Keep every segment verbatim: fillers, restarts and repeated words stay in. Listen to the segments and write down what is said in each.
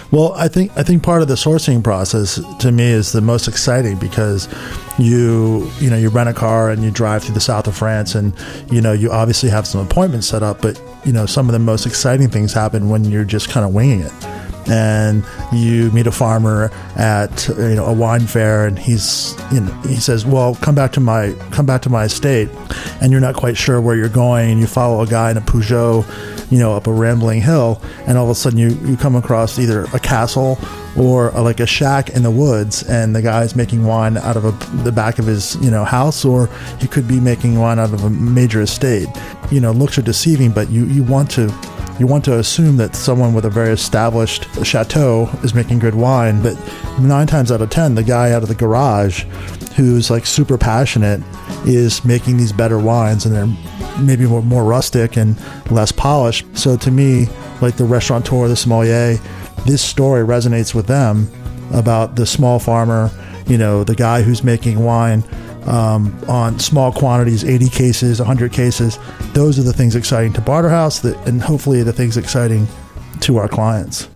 Well, I think I think part of the sourcing process to me is the most exciting because you you know you rent a car and you drive through the south of France and you know you obviously have some appointments set up, but you know some of the most exciting things happen when you're just kind of winging it. And you meet a farmer at you know a wine fair, and he's you know he says, "Well, come back to my come back to my estate," and you're not quite sure where you're going, and you follow a guy in a Peugeot, you know, up a rambling hill, and all of a sudden you, you come across either a castle or a, like a shack in the woods, and the guy's making wine out of a, the back of his you know house, or he could be making wine out of a major estate. You know, looks are deceiving, but you, you want to. You want to assume that someone with a very established chateau is making good wine, but nine times out of ten, the guy out of the garage who's like super passionate is making these better wines, and they're maybe more, more rustic and less polished. So to me, like the restaurateur, the sommelier, this story resonates with them about the small farmer, you know, the guy who's making wine Um, on small quantities, eighty cases, one hundred cases. Those are the things exciting to Barterhouse, that, and hopefully the things exciting to our clients.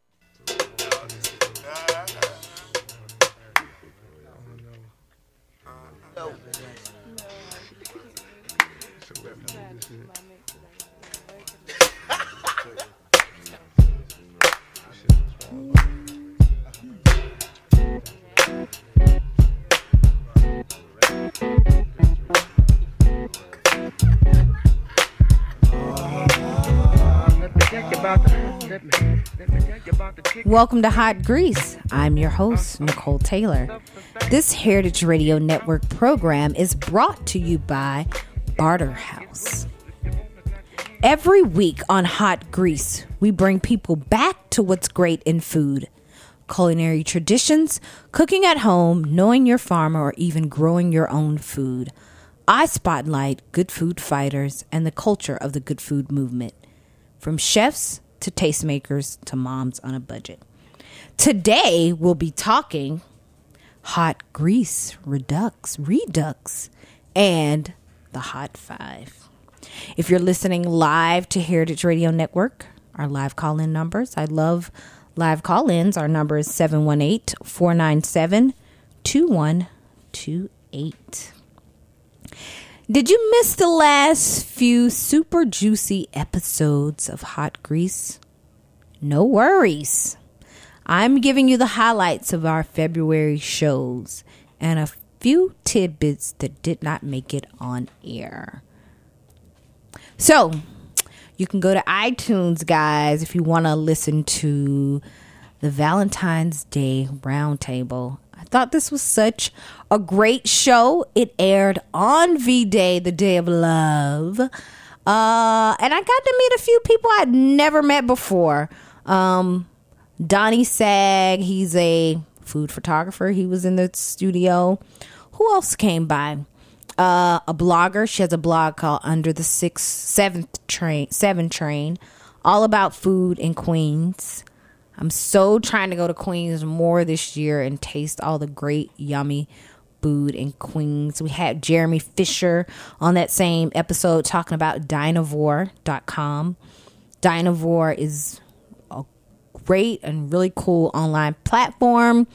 Welcome to Hot Grease. I'm your host, Nicole Taylor. This Heritage Radio Network program is brought to you by Barterhouse. Every week on Hot Grease, we bring people back to what's great in food. Culinary traditions, cooking at home, knowing your farmer, or even growing your own food. I spotlight good food fighters and the culture of the good food movement. From chefs to tastemakers to moms on a budget. Today, we'll be talking hot grease, redux, redux, and the hot five. If you're listening live to Heritage Radio Network, our live call-in numbers, I love live call-ins. Our number is seven one eight, four nine seven, two one two eight. Did you miss the last few super juicy episodes of Hot Grease? No worries. I'm giving you the highlights of our February shows and a few tidbits that did not make it on air. So, you can go to iTunes, guys, if you want to listen to the Valentine's Day Roundtable. I thought this was such a great show. It aired on V-Day, the Day of Love. Uh, and I got to meet a few people I'd never met before. Um, Donnie Sag, he's a food photographer. He was in the studio. Who else came by? Uh, a blogger. She has a blog called Under the Sixth, Seventh Train, Seven Train, all about food in Queens. I'm so trying to go to Queens more this year and taste all the great, yummy food in Queens. We had Jeremy Fisher on that same episode talking about Dynavore dot com. Dynavore is a great and really cool online platform.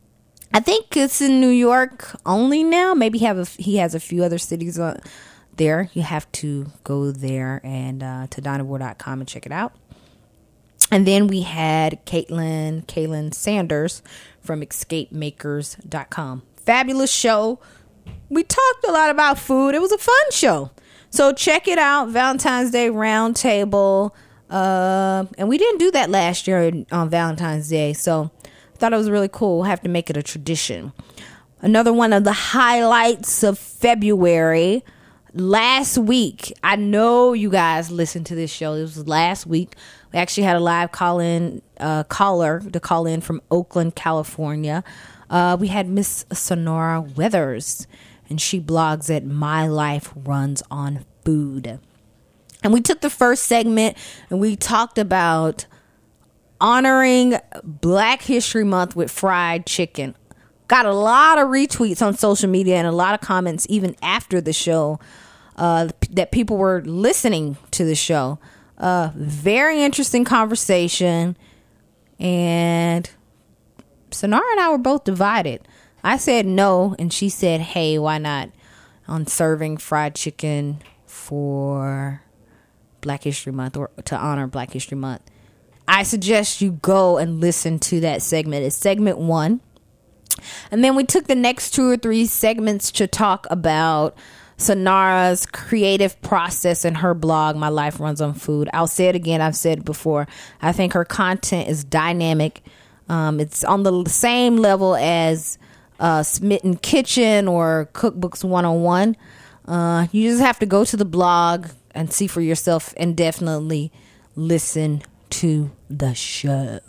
I think it's in New York only now. Maybe have a, he has a few other cities on there. You have to go there and uh, to Dynavore dot com and check it out. And then we had Caitlin, Caitlin Sanders from escape makers dot com. Fabulous show. We talked a lot about food. It was a fun show. So check it out. Valentine's Day Roundtable. Uh, and we didn't do that last year on Valentine's Day. So I thought it was really cool. We'll have to make it a tradition. Another one of the highlights of February. Last week, I know you guys listened to this show. It was last week. We actually had a live call-in uh, caller to call in from Oakland, California. Uh, we had Miss Sonora Weathers, and she blogs at My Life Runs on Food. And we took the first segment, and we talked about honoring Black History Month with fried chicken. Got a lot of retweets on social media and a lot of comments even after the show uh, that people were listening to the show. Uh, very interesting conversation. And Sonara and I were both divided. I said no, and she said, hey, why not? On serving fried chicken for Black History Month, or to honor Black History Month. I suggest you go and listen to that segment. It's segment one. And then we took the next two or three segments to talk about Sonara's creative process in her blog, My Life Runs on Food. I'll say it again. I've said it before. I think her content is dynamic. Um, it's on the same level as uh, Smitten Kitchen or Cookbooks one oh one. Uh, you just have to go to the blog and see for yourself, and definitely listen to the show.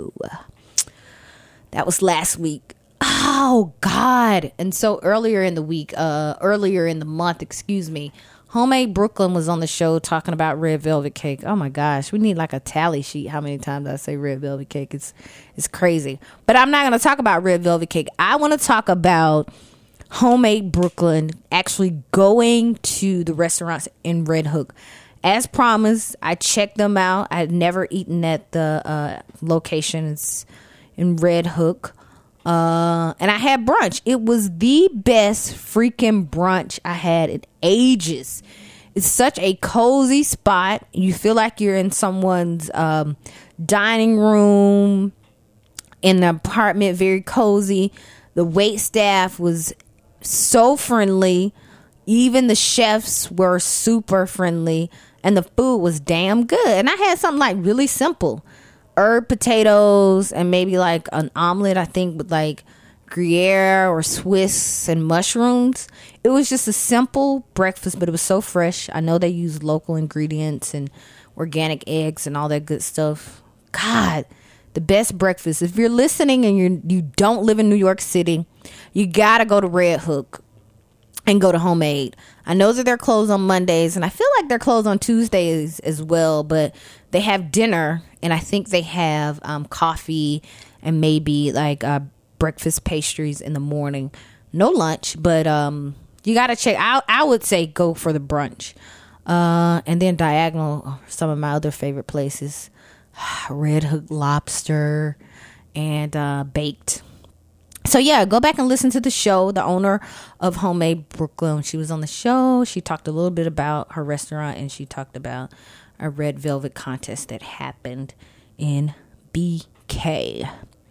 That was last week. Oh, God. And so earlier in the week, uh, earlier in the month, excuse me, Homemade Brooklyn was on the show talking about red velvet cake. Oh, my gosh. We need like a tally sheet. How many times I say red velvet cake? It's, it's crazy. But I'm not going to talk about red velvet cake. I want to talk about Homemade Brooklyn actually going to the restaurants in Red Hook. As promised, I checked them out. I had never eaten at the uh, locations in Red Hook. Uh, and I had brunch. It was the best freaking brunch I had in ages. It's such a cozy spot. You feel like you're in someone's um, dining room in an apartment, very cozy. The wait staff was so friendly. Even the chefs were super friendly. And the food was damn good. And I had something like really simple. Herb potatoes and maybe like an omelet, I think, with like Gruyere or Swiss and mushrooms. It was just a simple breakfast, but it was so fresh. I know they use local ingredients and organic eggs and all that good stuff. God, the best breakfast. If you're listening and you you don't live in New York City, you got to go to Red Hook and go to Homemade. I know that they're closed on Mondays, and I feel like they're closed on Tuesdays as well, but they have dinner, and I think they have um, coffee and maybe like uh, breakfast pastries in the morning. No lunch, but um, you got to check. I, I would say go for the brunch. Uh, and then Diagonal, some of my other favorite places, Red Hook Lobster and uh, Baked. So, yeah, go back and listen to the show. The owner of Homemade Brooklyn, she was on the show. She talked a little bit about her restaurant, and she talked about a red velvet contest that happened in B K.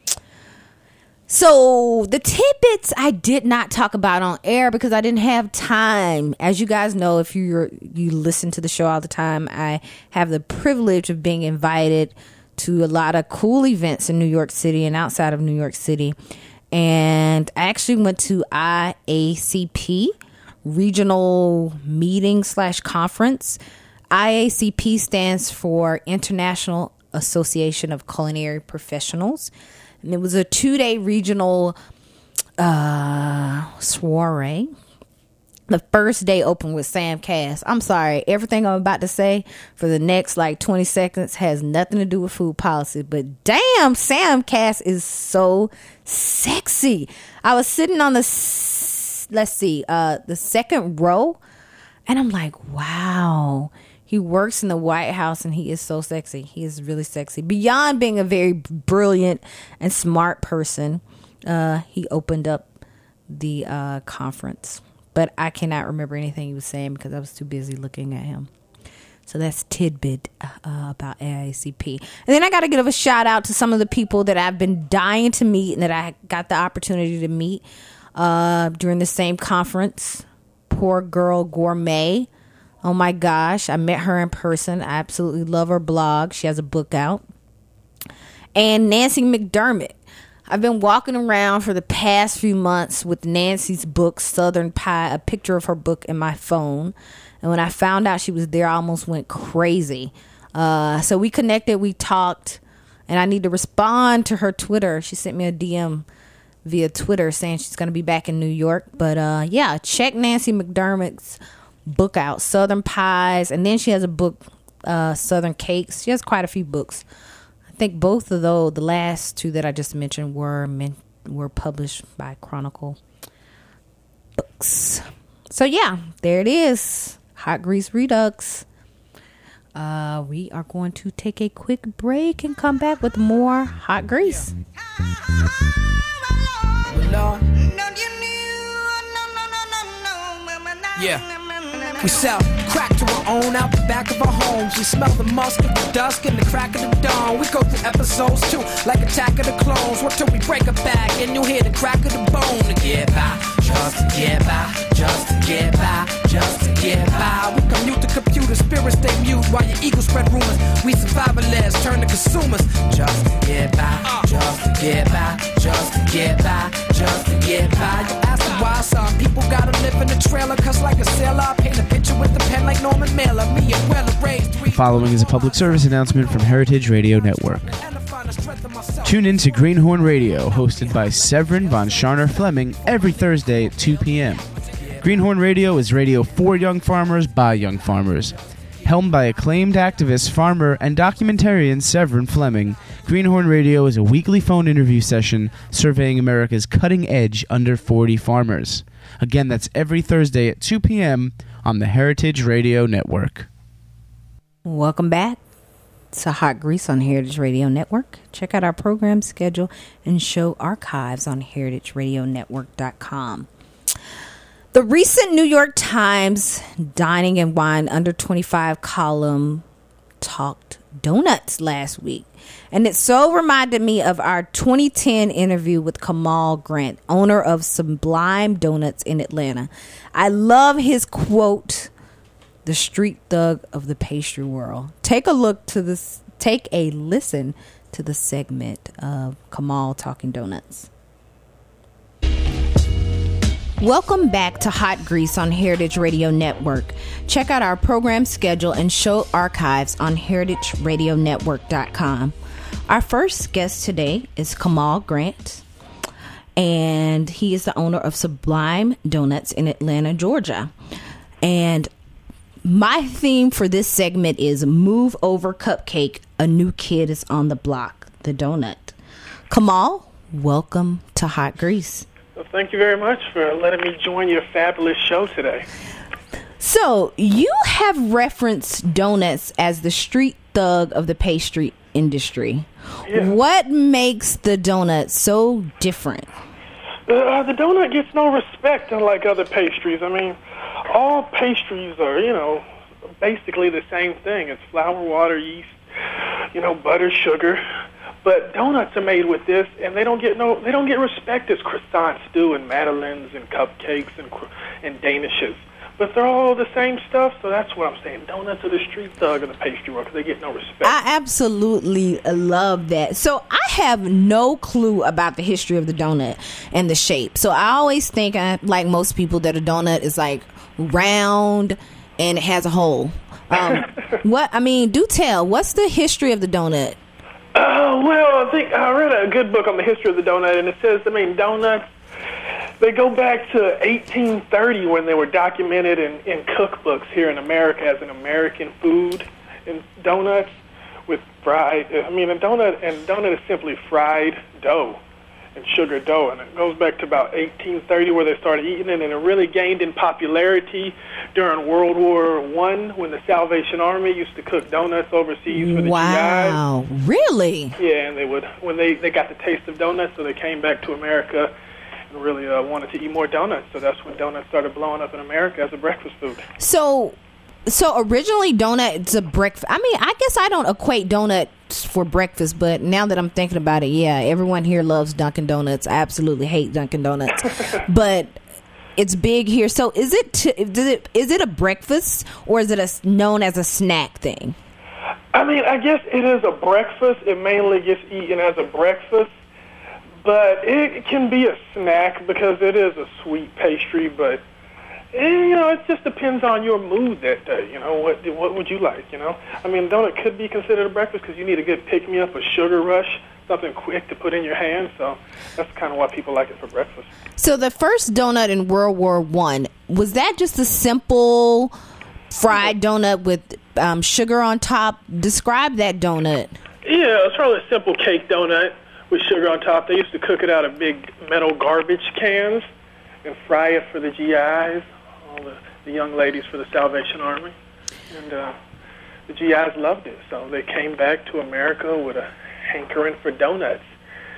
So, the tidbits I did not talk about on air because I didn't have time. As you guys know, if you're, you listen to the show all the time, I have the privilege of being invited to a lot of cool events in New York City and outside of New York City. And I actually went to I A C P, regional meeting slash conference. I A C P stands for International Association of Culinary Professionals. And it was a two-day regional uh, soiree. The first day opened with Sam Cass. I'm sorry, everything I'm about to say for the next like twenty seconds has nothing to do with food policy. But damn, Sam Cass is so sexy. I was sitting on the, let's see, uh, the second row. And I'm like, wow. He works in the White House and he is so sexy. He is really sexy. Beyond being a very brilliant and smart person, uh, he opened up the uh, conference. But I cannot remember anything he was saying because I was too busy looking at him. So that's tidbit uh, about A I C P. And then I got to give a shout out to some of the people that I've been dying to meet and that I got the opportunity to meet uh, during the same conference. Poor Girl Gourmet. Oh my gosh, I met her in person. I absolutely love her blog. She has a book out. And Nancy McDermott. I've been walking around for the past few months with Nancy's book, Southern Pie, a picture of her book in my phone. And when I found out she was there, I almost went crazy. Uh, so we connected, we talked, and I need to respond to her Twitter. She sent me a D M via Twitter saying she's going to be back in New York. But uh, yeah, check Nancy McDermott's book out, Southern Pies. And then she has a book, uh, Southern Cakes. She has quite a few books. I think both of those, the last two that I just mentioned, were meant, were published by Chronicle Books. So yeah, there it is. Hot Grease Redux. Uh, we are going to take a quick break and come back with more Hot Grease. Lord. Yeah. We sell crack to our own out the back of our homes. We smell the musk of the dusk and the crack of the dawn. We go through episodes too, like Attack of the Clones. What till we break a back and you hear the crack of the bone. To get by, just to get by, just to get by, just to get by. We commute the computer, spirits stay mute while your ego spread rumors. We survivalists turn to consumers. Just to get by, just to get by, just to get by, just to get by. You ask them why some people gotta live in the trailer, cause like a sailor, I paint a picture with the pen like Norman Mailer. Me and Weller raised three. The following is a public service announcement from Heritage Radio Network. Tune in to Greenhorn Radio, hosted by Severin von Scharner Fleming, every Thursday at two p.m. Greenhorn Radio is radio for young farmers by young farmers. Helmed by acclaimed activist, farmer, and documentarian Severin Fleming, Greenhorn Radio is a weekly phone interview session surveying America's cutting-edge under forty farmers. Again, that's every Thursday at two p.m. on the Heritage Radio Network. Welcome back to Hot Grease on Heritage Radio Network. Check out our program schedule and show archives on heritage radio network dot com. The recent New York Times Dining and Wine Under twenty-five column talked donuts last week. And it so reminded me of our twenty ten interview with Kamal Grant, owner of Sublime Donuts in Atlanta. I love his quote, "The street thug of the pastry world." Take a look to this, take a listen to the segment of Kamal talking donuts. Welcome back to Hot Grease on Heritage Radio Network. Check out our program schedule and show archives on heritage radio network dot com. Our first guest today is Kamal Grant, and he is the owner of Sublime Donuts in Atlanta, Georgia. And my theme for this segment is Move Over Cupcake, a new kid is on the block, the donut. Kamal, welcome to Hot Grease. Well, thank you very much for letting me join your fabulous show today. So, you have referenced donuts as the street thug of the pastry industry. Yeah. What makes the donut so different? Uh, the donut gets no respect unlike other pastries. I mean, all pastries are, you know, basically the same thing. It's flour, water, yeast, you know, butter, sugar. But donuts are made with this, and they don't get no, they don't get respect as croissants do, and madeleines, and cupcakes, and and danishes. But they're all the same stuff, so that's what I'm saying. Donuts are the street thug of the pastry world because they get no respect. I absolutely love that. So I have no clue about the history of the donut and the shape. So I always think, uh, like most people, that a donut is like round and it has a hole. Um, what I mean, do tell. What's the history of the donut? Oh, well, I think I read a good book on the history of the donut, and it says, I mean, donuts, they go back to eighteen thirty when they were documented in, in cookbooks here in America as an American food. And donuts with fried, I mean, a donut, and donut is simply fried dough and sugar dough. And it goes back to about eighteen thirty where they started eating it, and it really gained in popularity during World War One when the Salvation Army used to cook donuts overseas for the wow. G Is. Wow, really? Yeah, and they would, when they, they got the taste of donuts, so they came back to America and really uh, wanted to eat more donuts. So that's when donuts started blowing up in America as a breakfast food. So, so originally donuts a breakfast. I mean, I guess I don't equate donuts for breakfast, but now that I'm thinking about it, yeah, everyone here loves Dunkin' Donuts. I absolutely hate Dunkin' Donuts, but it's big here. So, is it t- is it is it a breakfast or is it a, known as a snack thing? I mean, I guess it is a breakfast. It mainly gets eaten as a breakfast. But it can be a snack because it is a sweet pastry. But, eh, you know, it just depends on your mood that day. You know, what what would you like, you know? I mean, donut could be considered a breakfast because you need a good pick-me-up, a sugar rush, something quick to put in your hand. So that's kind of why people like it for breakfast. So the first donut in World War One, was that just a simple fried donut with um, sugar on top? Describe that donut. Yeah, it's probably a simple cake donut with sugar on top. They used to cook it out of big metal garbage cans and fry it for the G Is, all the, the young ladies for the Salvation Army. And uh, the G Is loved it, so they came back to America with a hankering for donuts.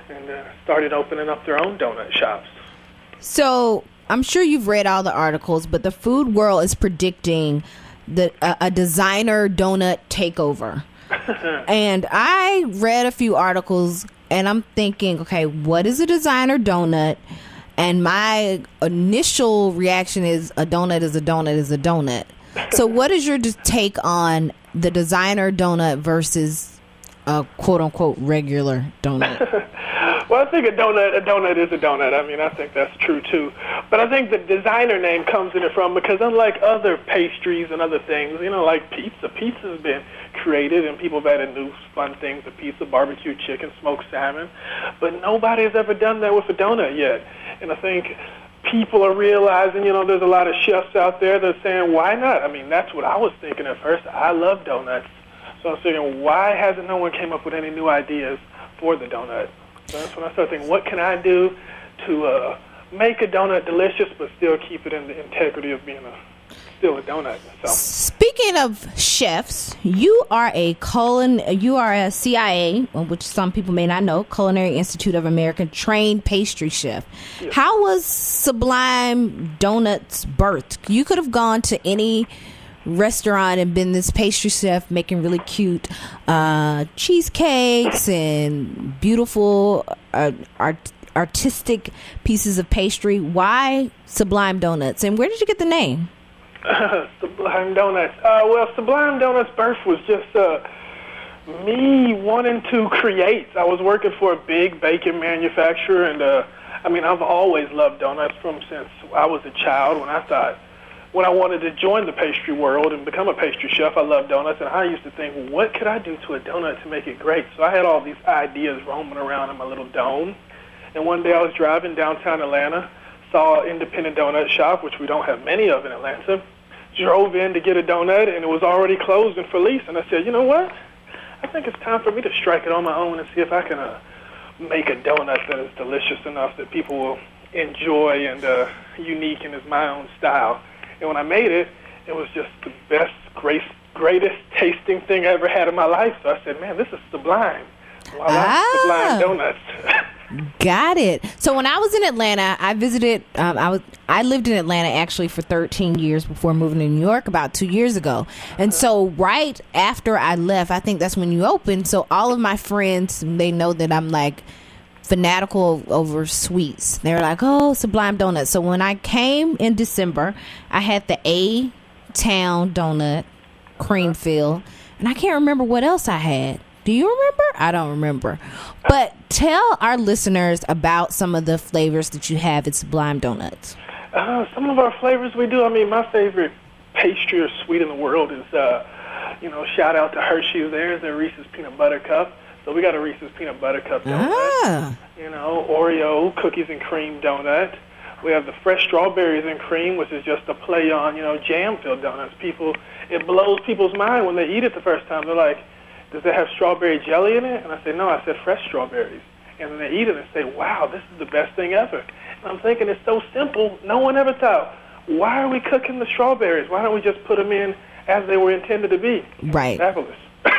and uh, started opening up their own donut shops. So I'm sure you've read all the articles, but the food world is predicting the uh, a designer donut takeover. And I read a few articles, and I'm thinking, okay, what is a designer donut? And my initial reaction is a donut is a donut is a donut. So what is your just take on the designer donut versus a quote-unquote regular donut? Well, I think a donut a donut is a donut. I mean, I think that's true, too. But I think the designer name comes in it from because unlike other pastries and other things, you know, like pizza, pizza's been created and people have added new fun things to pizza, barbecue chicken, smoked salmon. But nobody has ever done that with a donut yet. And I think people are realizing, you know, there's a lot of chefs out there that are saying, why not? I mean, that's what I was thinking at first. I love donuts. So I was thinking, why hasn't no one came up with any new ideas for the donut? So that's when I started thinking, what can I do to uh, make a donut delicious but still keep it in the integrity of being a still a donut? So. Speaking of chefs, you are a culin, you are a C I A, which some people may not know, Culinary Institute of America trained pastry chef. Yes. How was Sublime Donuts birthed? You could have gone to any restaurant and been this pastry chef making really cute uh, cheesecakes and beautiful uh, art, artistic pieces of pastry. Why Sublime Donuts? And where did you get the name? Uh, Sublime Donuts. Uh, well, Sublime Donuts' birth was just uh, me wanting to create. I was working for a big baking manufacturer, and uh, I mean, I've always loved donuts from since I was a child. When I thought, when I wanted to join the pastry world and become a pastry chef, I loved donuts, and I used to think, well, what could I do to a donut to make it great? So I had all these ideas roaming around in my little dome, and one day I was driving downtown Atlanta, saw an independent donut shop, which we don't have many of in Atlanta, drove in to get a donut, and it was already closed and for lease. And I said, you know what? I think it's time for me to strike it on my own and see if I can uh, make a donut that is delicious enough that people will enjoy and uh, unique and is my own style. And when I made it, it was just the best, great, greatest tasting thing I ever had in my life. So I said, man, this is sublime. Well, I like ah. Sublime Donuts. Got it. So when I was in Atlanta, I visited. Um, I was. I lived in Atlanta actually for thirteen years before moving to New York about two years ago. And so right after I left, I think that's when you opened. So all of my friends, they know that I'm like fanatical over sweets. They're like, oh, Sublime Donuts. So when I came in December, I had the A Town donut, cream fill, and I can't remember what else I had. Do you remember? I don't remember. But tell our listeners about some of the flavors that you have at Sublime Donuts. Uh, some of our flavors we do. I mean, my favorite pastry or sweet in the world is, uh, you know, shout out to Hershey's. There's their Reese's Peanut Butter Cup. So we got a Reese's Peanut Butter Cup donut. Ah. You know, Oreo cookies and cream donut. We have the fresh strawberries and cream, which is just a play on, you know, jam-filled donuts. People, it blows people's mind when they eat it the first time. They're like, does it have strawberry jelly in it? And I say, no, I said fresh strawberries. And then they eat it and say, wow, this is the best thing ever. And I'm thinking it's so simple. No one ever thought, why are we cooking the strawberries? Why don't we just put them in as they were intended to be? Right. It's fabulous.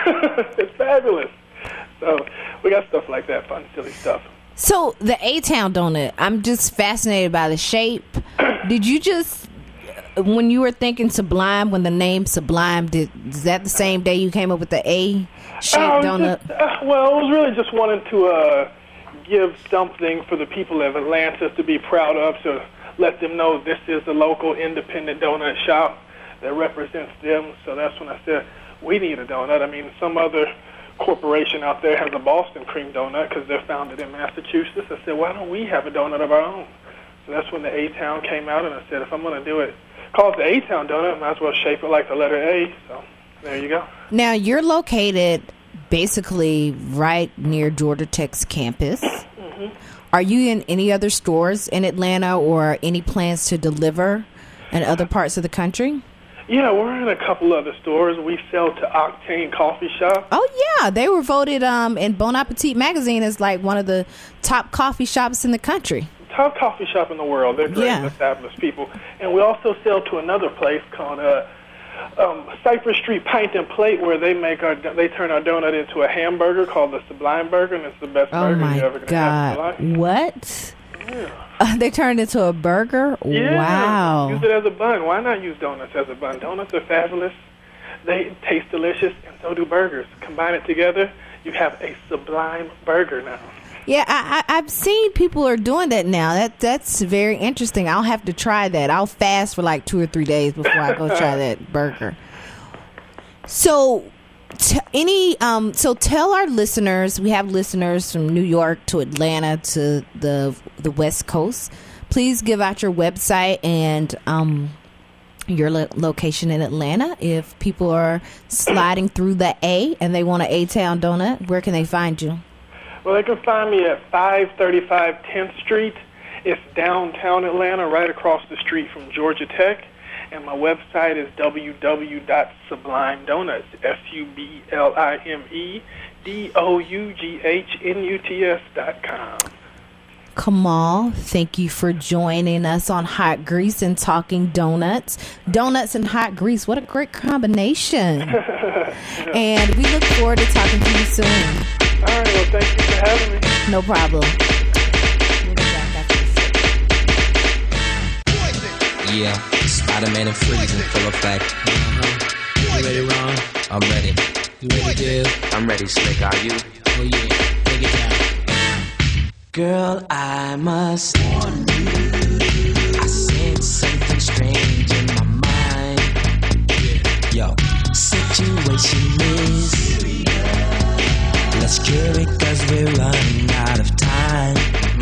It's fabulous. So we got stuff like that, fun, silly stuff. So the A-Town donut, I'm just fascinated by the shape. Did you just, when you were thinking Sublime, when the name Sublime, did is that the same day you came up with the A-shaped um, donut? Just, uh, well, I was really just wanting to uh, give something for the people of Atlanta to be proud of, to let them know this is a local independent donut shop that represents them. So that's when I said, we need a donut. I mean, some other corporation out there has a Boston cream donut because they're founded in Massachusetts. I said, why don't we have a donut of our own? So that's when the A-Town came out, and I said, if I'm going to do it, call it the A-Town donut, might as well shape it like the letter A. So there you go. Now, you're located basically right near Georgia Tech's campus. Mm-hmm. Are you in any other stores in Atlanta or any plans to deliver in other parts of the country? Yeah, we're in a couple other stores. We sell to Octane Coffee Shop. Oh, yeah. They were voted um, in Bon Appetit magazine as like one of the top coffee shops in the country. Top coffee shop in the world. They're great, yeah. established people. And we also sell to another place called uh, um, Cypress Street Pint and Plate, where they make our they turn our donut into a hamburger called the Sublime Burger, and it's the best Oh burger my you're ever going to have in your God. life. What? Yeah. Uh, they turned it into a burger? Yeah. Wow. Use it as a bun. Why not use donuts as a bun? Donuts are fabulous. They taste delicious, and so do burgers. Combine it together, you have a sublime burger now. Yeah, I, I, I've seen people are doing that now. That That's very interesting. I'll have to try that. I'll fast for like two or three days before I go try that burger. So, t- any um, so tell our listeners. We have listeners from New York to Atlanta to the the West Coast. Please give out your website and um, your lo- location in Atlanta. If people are sliding through the A and they want an A-Town donut, where can they find you? Well, they can find me at five thirty-five tenth Street. It's downtown Atlanta, right across the street from Georgia Tech. And my website is w w w dot sublime donuts, S U B L I M E D O U G H N U T S dot com. Kamal, thank you for joining us on Hot Grease and Talking Donuts. Donuts and hot grease, what a great combination. And we look forward to talking to you soon. All right, well, thank you for having me. No problem. We'll be back after this. Yeah, Spider-Man and Freeze in full effect. Uh-huh. You ready, Ron? I'm ready. You ready, Dib? I'm ready, Slick. Are you? Oh, yeah. Take it down. Girl, I must warn you. I sense something strange in my mind. Yo, situation is let's cure it cause we're running out of time.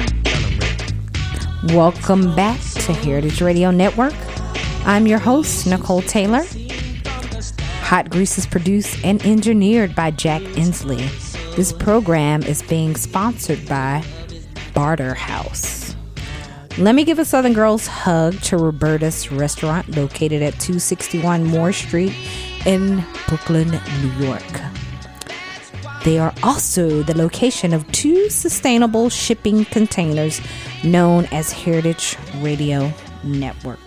Welcome back to Heritage Radio Network. I'm your host, Nicole Taylor. Hot Grease is produced and engineered by Jack Inslee. This program is being sponsored by Barter House. Let me give a Southern Girls hug to Roberta's Restaurant, located at two sixty-one Moore Street in Brooklyn, New York. They are also the location of two sustainable shipping containers known as Heritage Radio Network.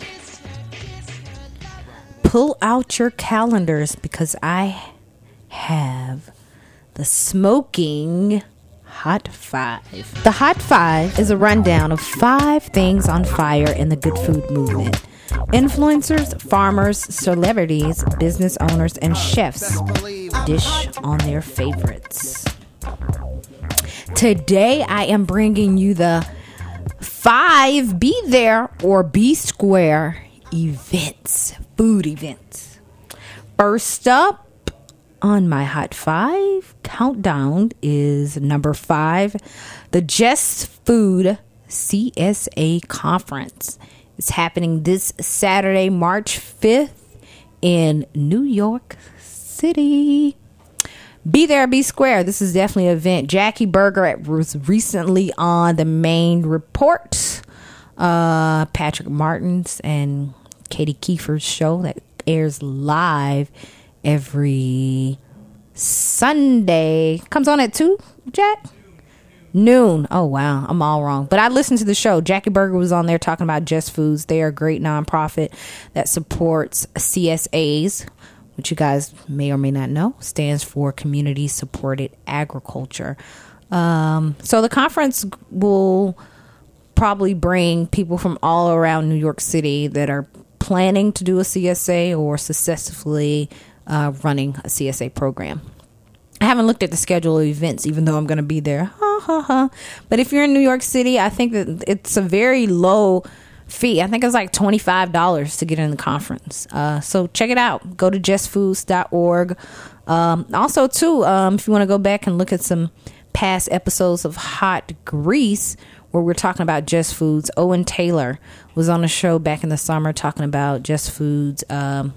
Pull out your calendars because I have the smoking Hot Five. The Hot Five is a rundown of five things on fire in the good food movement. Influencers, farmers, celebrities, business owners, and chefs dish on their favorites. Today, I am bringing you the five Be There or Be Square events, food events. First up on my Hot Five countdown is number five, the Just Food C S A Conference. It's happening this Saturday, March fifth in New York City. Be There, Be Square. This is definitely an event. Jackie Berger was recently on the Main Report. Uh, Patrick Martin's and Katie Kiefer's show that airs live every Sunday. Comes on at two, Jack? Noon. Oh, wow. I'm all wrong. But I listened to the show. Jackie Berger was on there talking about Just Foods. They are a great nonprofit that supports C S As, which you guys may or may not know, stands for Community Supported Agriculture. Um, so the conference will probably bring people from all around New York City that are planning to do a C S A or successfully uh, running a C S A program. I haven't looked at the schedule of events, even though I'm going to be there. Ha, ha, ha. But if you're in New York City, I think that it's a very low fee. I think it's like twenty-five dollars to get in the conference. Uh, so check it out. Go to just foods dot org. Um, also, too, um, if you want to go back and look at some past episodes of Hot Grease, where we're talking about Just Foods, Owen Taylor was on a show back in the summer talking about Just Foods um,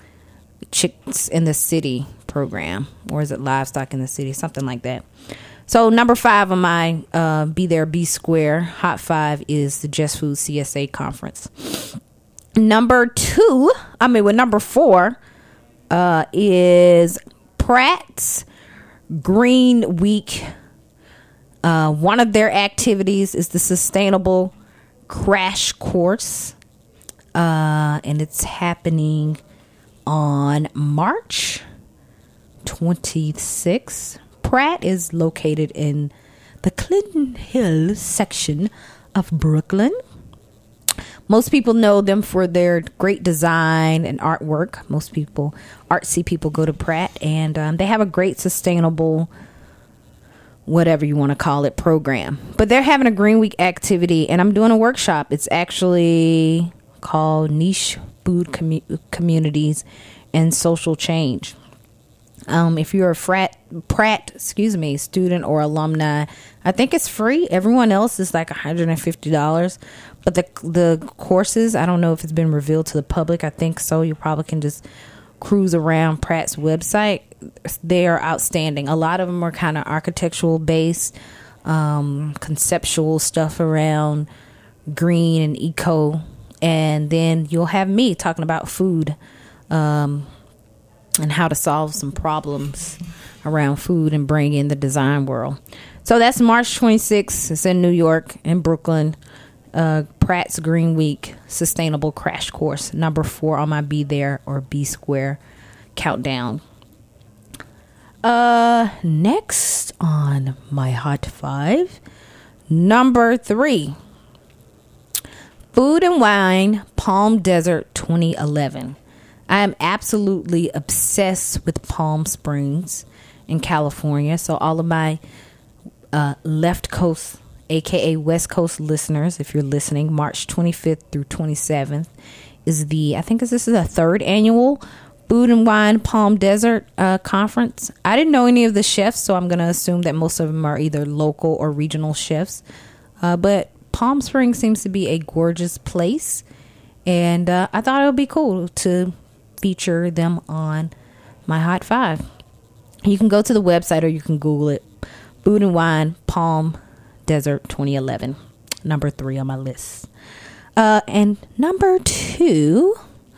Chicks in the City program, or is it Livestock in the City, something like that. So number five on my uh, Be There, Be Square Hot Five is the Just Food C S A conference. Number two, I mean, with number four uh, is Pratt's Green Week. Uh, one of their activities is the Sustainable Crash Course, uh, and it's happening on March twenty-sixth. Pratt is located in the Clinton Hills section of Brooklyn. Most people know them for their great design and artwork. Most people, artsy people, go to Pratt, and um, they have a great sustainable, whatever you want to call it, program. But they're having a Green Week activity, and I'm doing a workshop. It's actually called Niche Food Commu- Communities and Social Change. Um, if you're a frat, Pratt, excuse me, student or alumni, I think it's free. Everyone else is like one hundred fifty dollars. But the the courses, I don't know if it's been revealed to the public. I think so. You probably can just cruise around Pratt's website. They are outstanding. A lot of them are kind of architectural based, um, conceptual stuff around green and eco. And then you'll have me talking about food, um, and how to solve some problems around food and bring in the design world. So that's March twenty-sixth. It's in New York, in Brooklyn. Uh, Pratt's Green Week Sustainable Crash Course, number four on my Be There or Be Square countdown. Uh, next on my Hot Five, number three, Food and Wine Palm Desert twenty eleven. I am absolutely obsessed with Palm Springs in California. So all of my uh, left coast, aka West Coast listeners, if you're listening, March twenty-fifth through twenty-seventh is the, I think this is the third annual Food and Wine Palm Desert uh, conference. I didn't know any of the chefs, so I'm going to assume that most of them are either local or regional chefs. Uh, but Palm Springs seems to be a gorgeous place, and uh, I thought it would be cool to feature them on my Hot Five. You can go to the website or you can Google it. Food and Wine Palm Desert twenty eleven, number three on my list. Uh, and number two,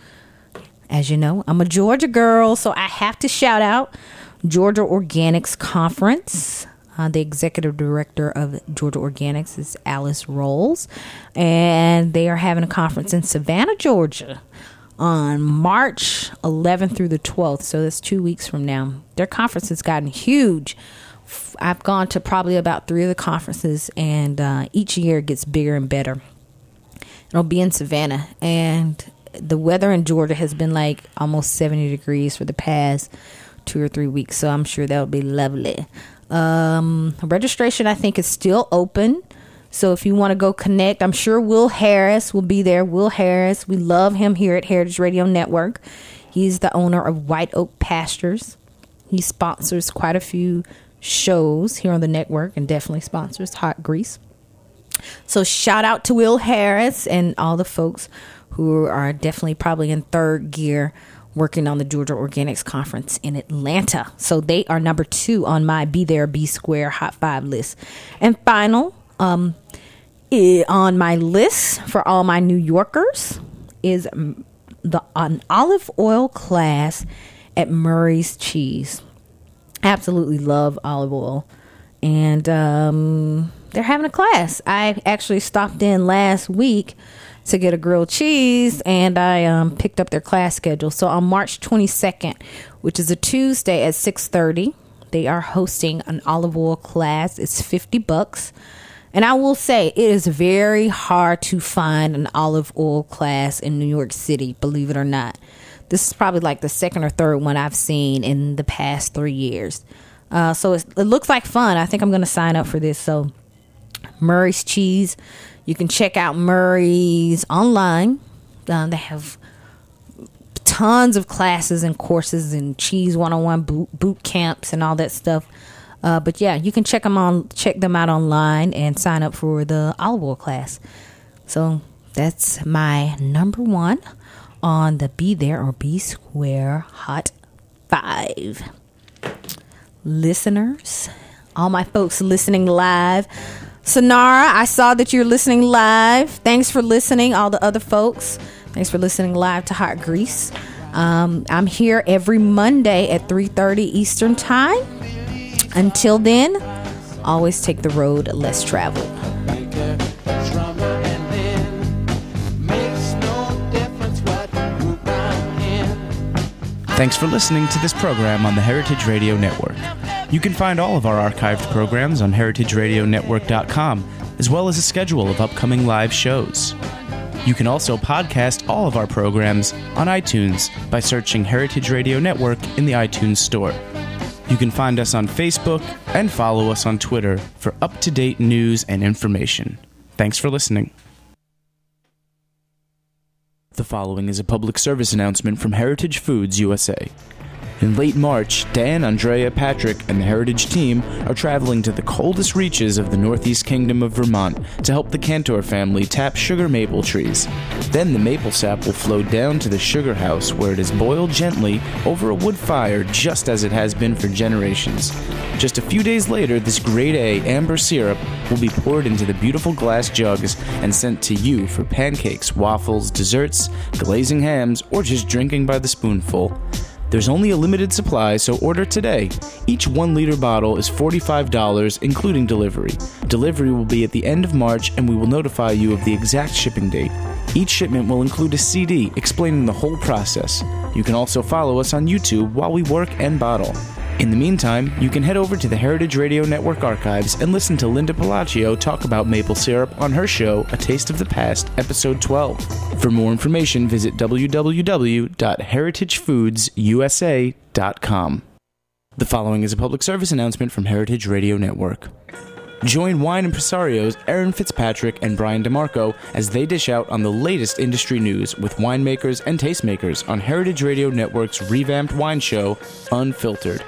as you know, I'm a Georgia girl, so I have to shout out Georgia Organics Conference. Uh, the executive director of Georgia Organics is Alice Rolls, and they are having a conference in Savannah, Georgia, on March eleventh through the twelfth. So that's two weeks from now. Their conference has gotten huge. I've gone to probably about three of the conferences, and uh, each year it gets bigger and better. It'll be in Savannah, and the weather in Georgia has been like almost seventy degrees for the past two or three weeks. So I'm sure that'll be lovely. Um, registration, I think, is still open. So if you want to go connect, I'm sure Will Harris will be there. Will Harris, we love him here at Heritage Radio Network. He's the owner of White Oak Pastures. He sponsors quite a few shows here on the network and definitely sponsors Hot Grease. So shout out to Will Harris and all the folks who are definitely probably in third gear working on the Georgia Organics Conference in Atlanta. So they are number two on my Be There, Be Square Hot Five list. And final, um, on my list for all my New Yorkers is the an olive oil class at Murray's Cheese. Absolutely love olive oil, and um, they're having a class. I actually stopped in last week to get a grilled cheese, and I um, picked up their class schedule. So on March twenty-second, which is a Tuesday at six thirty, they are hosting an olive oil class. It's fifty bucks. And I will say it is very hard to find an olive oil class in New York City, believe it or not. This is probably like the second or third one I've seen in the past three years. Uh, so it's, it looks like fun. I think I'm going to sign up for this. So Murray's Cheese. You can check out Murray's online. Uh, they have tons of classes and courses and cheese one oh one boot, boot camps and all that stuff. Uh, but yeah, you can check them on, check them out online and sign up for the olive oil class. So that's my number one on the Be There or Be Square Hot Five. Listeners, all my folks listening live. Sonara, I saw that you're listening live. Thanks for listening. All the other folks, thanks for listening live to Hot Grease. Um, I'm here every Monday at three thirty Eastern Time. Until then, always take the road less traveled. Thanks for listening to this program on the Heritage Radio Network. You can find all of our archived programs on heritage radio network dot com, as well as a schedule of upcoming live shows. You can also podcast all of our programs on iTunes by searching Heritage Radio Network in the iTunes Store. You can find us on Facebook and follow us on Twitter for up-to-date news and information. Thanks for listening. The following is a public service announcement from Heritage Foods U S A. In late March, Dan, Andrea, Patrick, and the Heritage team are traveling to the coldest reaches of the Northeast Kingdom of Vermont to help the Cantor family tap sugar maple trees. Then the maple sap will flow down to the sugar house, where it is boiled gently over a wood fire just as it has been for generations. Just a few days later, this grade A amber syrup will be poured into the beautiful glass jugs and sent to you for pancakes, waffles, desserts, glazing hams, or just drinking by the spoonful. There's only a limited supply, so order today. Each one liter bottle is forty-five dollars, including delivery. Delivery will be at the end of March, and we will notify you of the exact shipping date. Each shipment will include a C D explaining the whole process. You can also follow us on YouTube while we work and bottle. In the meantime, you can head over to the Heritage Radio Network archives and listen to Linda Palacio talk about maple syrup on her show, A Taste of the Past, Episode twelve. For more information, visit w w w dot heritage foods u s a dot com. The following is a public service announcement from Heritage Radio Network. Join wine impresarios Aaron Fitzpatrick and Brian DeMarco as they dish out on the latest industry news with winemakers and tastemakers on Heritage Radio Network's revamped wine show, Unfiltered.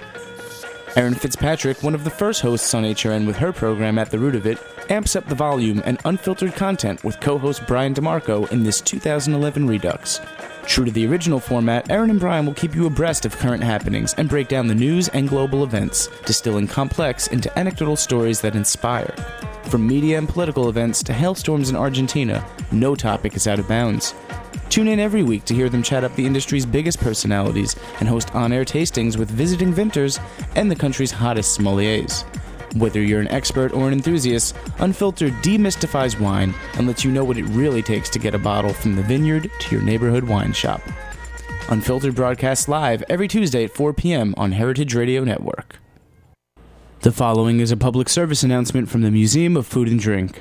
Aaron Fitzpatrick, one of the first hosts on H R N with her program At the Root of It, amps up the volume and unfiltered content with co-host Brian DeMarco in this two thousand eleven Redux. True to the original format, Aaron and Brian will keep you abreast of current happenings and break down the news and global events, distilling complex into anecdotal stories that inspire. From media and political events to hailstorms in Argentina, no topic is out of bounds. Tune in every week to hear them chat up the industry's biggest personalities and host on-air tastings with visiting vintners and the country's hottest sommeliers. Whether you're an expert or an enthusiast, Unfiltered demystifies wine and lets you know what it really takes to get a bottle from the vineyard to your neighborhood wine shop. Unfiltered broadcasts live every Tuesday at four p.m. on Heritage Radio Network. The following is a public service announcement from the Museum of Food and Drink.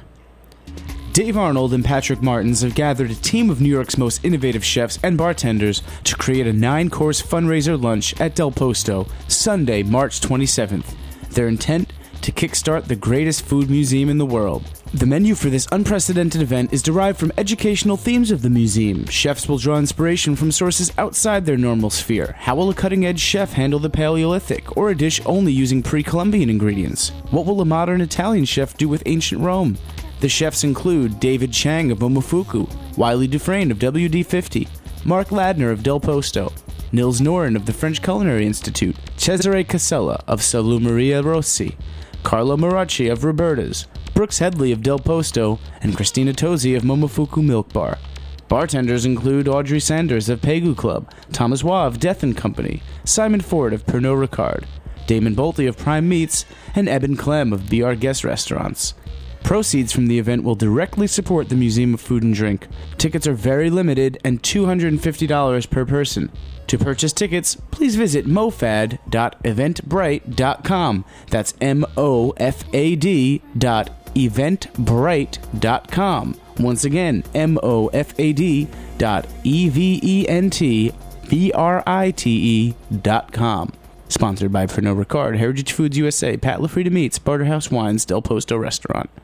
Dave Arnold and Patrick Martins have gathered a team of New York's most innovative chefs and bartenders to create a nine-course fundraiser lunch at Del Posto, Sunday, March twenty-seventh. Their intent? To kickstart the greatest food museum in the world. The menu for this unprecedented event is derived from educational themes of the museum. Chefs will draw inspiration from sources outside their normal sphere. How will a cutting-edge chef handle the Paleolithic, or a dish only using pre-Columbian ingredients? What will a modern Italian chef do with ancient Rome? The chefs include David Chang of Momofuku, Wiley Dufresne of W D fifty, Mark Ladner of Del Posto, Nils Noren of the French Culinary Institute, Cesare Casella of Salumeria Rossi, Carlo Maracci of Roberta's, Brooks Headley of Del Posto, and Christina Tosi of Momofuku Milk Bar. Bartenders include Audrey Sanders of Pegu Club, Thomas Waugh of Death and Company, Simon Ford of Pernod Ricard, Damon Bolte of Prime Meats, and Eben Clem of B R Guest Restaurants. Proceeds from the event will directly support the Museum of Food and Drink. Tickets are very limited and two hundred fifty dollars per person. To purchase tickets, please visit mofad dot eventbrite dot com. That's M O F A D dot eventbrite dot com. Once again, M O F A D dot E V E N T B R I T E dot com. Sponsored by Pernod Ricard, Heritage Foods U S A, Pat LaFrida Meats, Barterhouse Wines, Del Posto Restaurant.